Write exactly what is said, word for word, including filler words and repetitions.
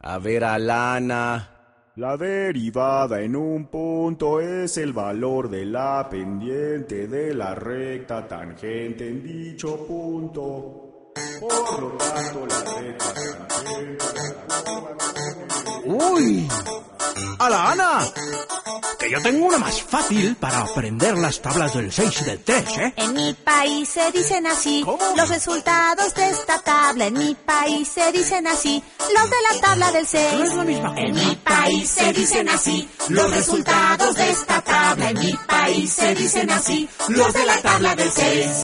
A ver, Alana. La derivada en un punto es el valor de la pendiente de la recta tangente en dicho punto. Por lo tanto, la recta tangente... ¡Uy! ¡Alana! Que yo tengo una más fácil para aprender las tablas del seis y del tres, ¿eh? En mi país se dicen así. ¿Cómo? Los resultados de esta tabla. En mi país se dicen así. Los de la tabla del seis. No es la misma cosa. En mi país se dicen así. Los resultados de esta tabla. En mi país se dicen así. Los de la tabla del seis.